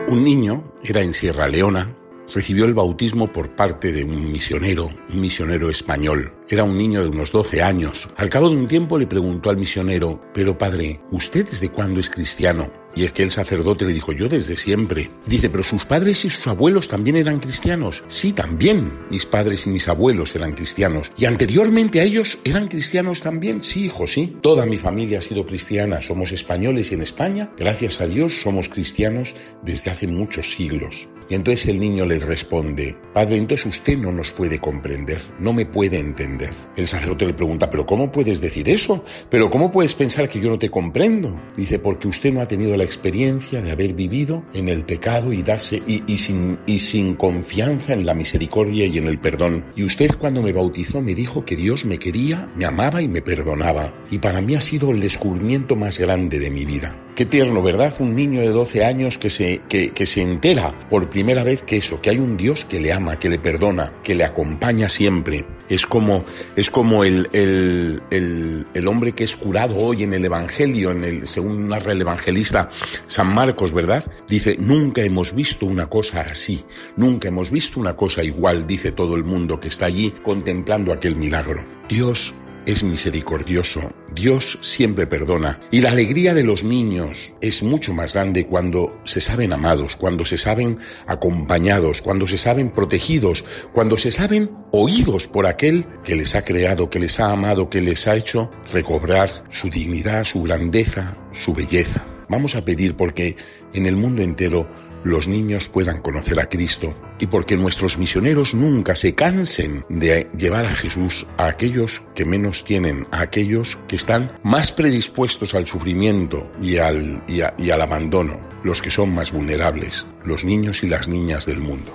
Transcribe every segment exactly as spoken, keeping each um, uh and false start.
Un niño, era en Sierra Leona, recibió el bautismo por parte de un misionero, un misionero español. Era un niño de unos doce años. Al cabo de un tiempo le preguntó al misionero: «Pero padre, ¿usted desde cuándo es cristiano?». Y es que el sacerdote le dijo: «Yo desde siempre». Dice: «¿Pero sus padres y sus abuelos también eran cristianos?». «Sí, también. Mis padres y mis abuelos eran cristianos». «¿Y anteriormente a ellos eran cristianos también?». «Sí, hijo, sí. Toda mi familia ha sido cristiana. Somos españoles y en España, gracias a Dios, somos cristianos desde hace muchos siglos». Y entonces el niño le responde: «Padre, entonces usted no nos puede comprender, no me puede entender». El sacerdote le pregunta: «¿Pero cómo puedes decir eso? ¿Pero cómo puedes pensar que yo no te comprendo?». Dice: «Porque usted no ha tenido la experiencia de haber vivido en el pecado y darse y, y, sin, y sin confianza en la misericordia y en el perdón. Y usted, cuando me bautizó, me dijo que Dios me quería, me amaba y me perdonaba. Y para mí ha sido el descubrimiento más grande de mi vida». Qué tierno, ¿verdad? Un niño de doce años que se, que, que se entera por primera vez que eso, que hay un Dios que le ama, que le perdona, que le acompaña siempre. Es como, es como el, el, el, el hombre que es curado hoy en el Evangelio, en el, según narra el evangelista San Marcos, ¿verdad? Dice: «Nunca hemos visto una cosa así, nunca hemos visto una cosa igual», dice todo el mundo que está allí contemplando aquel milagro. Dios es misericordioso, Dios siempre perdona, y la alegría de los niños es mucho más grande cuando se saben amados, cuando se saben acompañados, cuando se saben protegidos, cuando se saben oídos por aquel que les ha creado, que les ha amado, que les ha hecho recobrar su dignidad, su grandeza, su belleza. Vamos a pedir porque en el mundo entero los niños puedan conocer a Cristo y porque nuestros misioneros nunca se cansen de llevar a Jesús a aquellos que menos tienen, a aquellos que están más predispuestos al sufrimiento y al, y a, y al abandono, los que son más vulnerables, los niños y las niñas del mundo.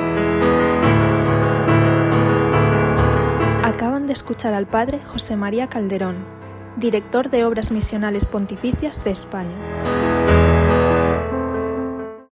Acaban de escuchar al padre José María Calderón, director de Obras Misionales Pontificias de España.